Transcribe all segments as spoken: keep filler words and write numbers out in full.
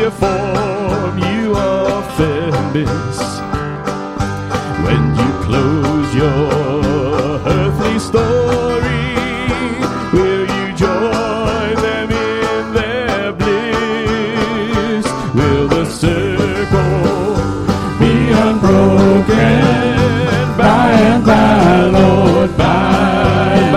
a form you often miss. When you close your earthly story, will you join them in their bliss? Will the circle be unbroken by and by, Lord, by and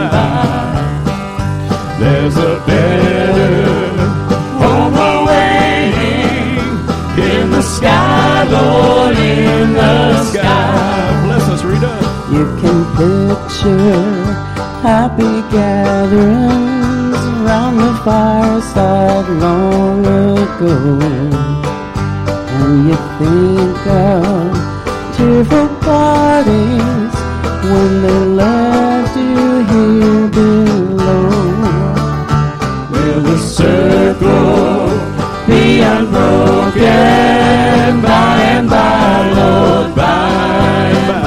by? There's a better home awaiting in the sky, Lord, in the sky. Bless us, Rita. You can picture happy gatherings around the fireside long ago, and you think of tearful partings when they left you here below. Will the circle be unbroken by and by, Lord, by and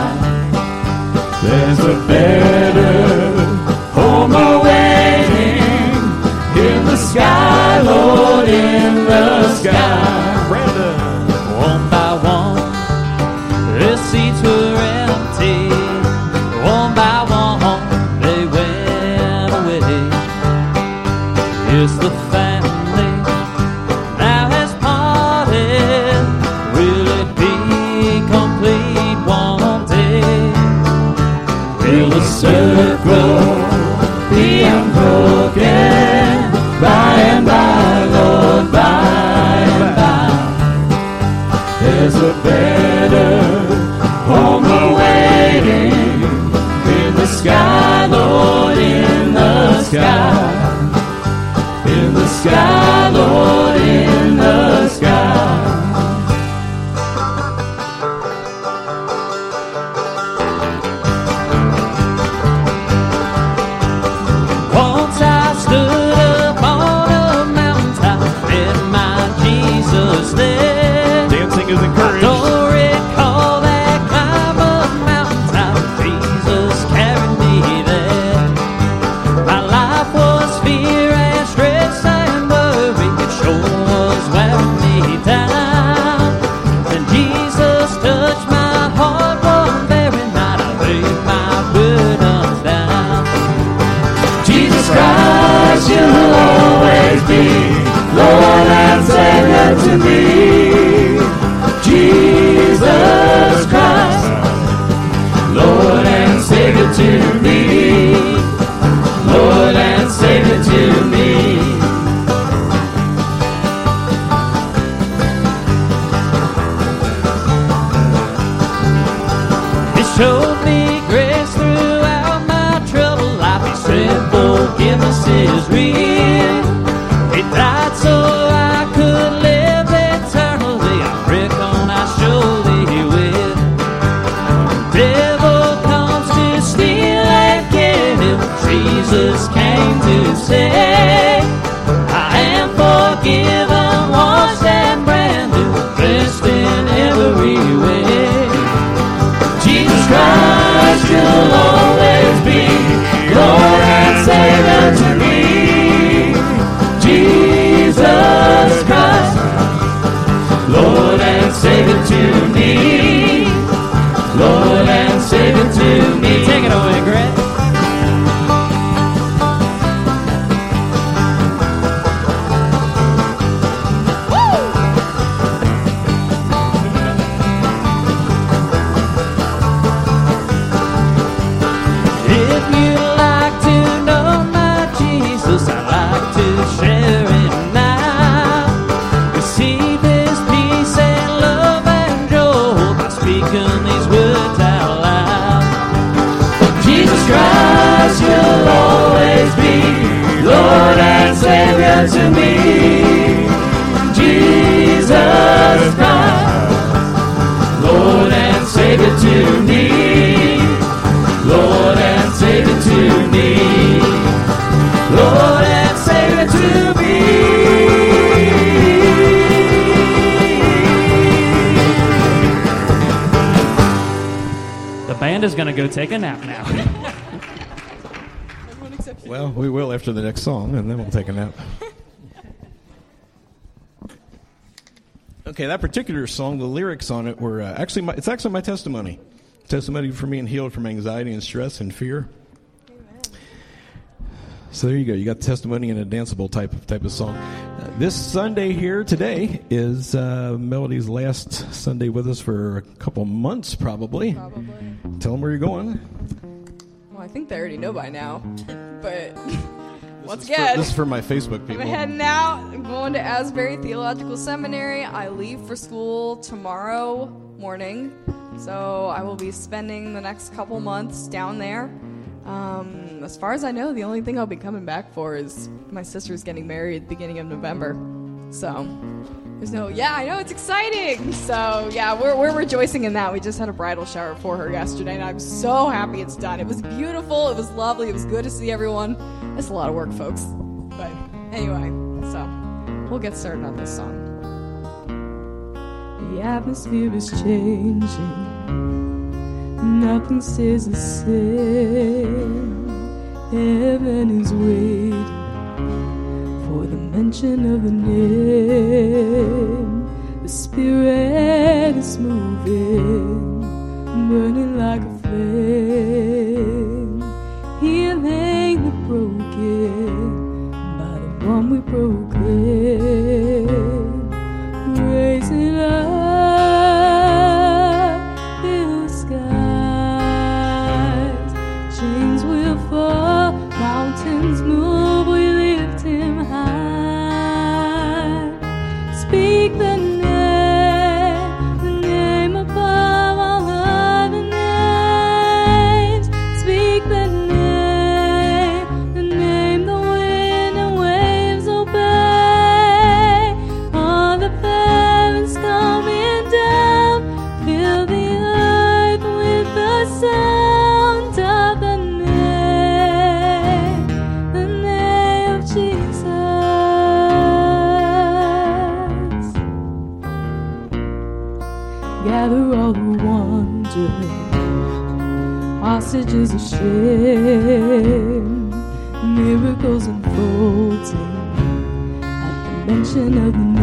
by? There's a better home awaiting in the sky, Lord, in the sky. Brandon. One by one, the seats were empty. One by one, they went away. Here's the family now has parted. Will it be complete one day? Will the circle be unbroken by and by, Lord, by and by? There's a better home awaiting in the sky, Lord, in the sky. In the sky, Lord, in the sky. Once I stood up on a mountaintop, met my Jesus there. Dancing is encouraged. Don't recall that climb up mountaintop, Jesus carried me there. My life was fear and stress and worry, it sure was wearing me down. Then Jesus touched my heart one very night, I laid my burdens down. Jesus Christ, you'll always be Lord and Savior to me. Jesus Christ, Lord and Savior to me. Lord and Savior to me. He showed me grace throughout my troubled life. He said forgiveness is real. He died so I could live eternally. I reckon I surely will. Devil comes to steal and kill. Jesus came to say, I am forgiven, washed and brand new, blessed in every way. Jesus Christ, you'll always be Lord and Savior to me. Jesus Christ, Lord and Savior to me. Lord and Savior to me. Take it away, Greg. If you'd like to know my Jesus, I'd like to share it now. Receive His peace and love and joy by speaking these words out loud. Jesus Christ, you'll always be Lord and Savior to me. Jesus Christ, Lord and Savior to me. Lord and Savior to me. Lord and Savior to me. The band is going to go take a nap now. Well, we will after the next song, and then we'll take a nap. Okay, that particular song, the lyrics on it were uh, actually my, it's actually my testimony. Testimony for being healed from anxiety and stress and fear. Amen. So there you go. You got the testimony in a danceable type of type of song. Uh, this Sunday here today is uh, Melody's last Sunday with us for a couple months, probably. Probably. Tell them where you're going. Well, I think they already know by now, but once This is again, for, this is for my Facebook people. I'm heading out. I'm going to Asbury Theological Seminary. I leave for school tomorrow morning, so I will be spending the next couple months down there. Um, as far as I know, the only thing I'll be coming back for is my sister's getting married at the beginning of November. So there's no, yeah, I know, it's exciting. So yeah, we're we're rejoicing in that. We just had a bridal shower for her yesterday, and I'm so happy it's done. It was beautiful. It was lovely. It was good to see everyone. It's a lot of work, folks. But anyway, so we'll get started on this song. The atmosphere is changing. Nothing stays the same. Heaven is waiting for the mention of the name. The Spirit is moving, burning like a flame, healing the broken by the one we proclaim, raising up the skies. Chains will fall, mountains move, we lift him high. Speak the name, the name above all other names. Speak the name, the name the wind and waves obey. All the heavens coming down, fill the earth with the sound of the name, the name of Jesus. Gather all who wander, hostages of shame, miracles unfolding at the mention of the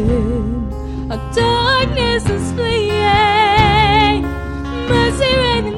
name. Our darkness is fleeing, mercy reigning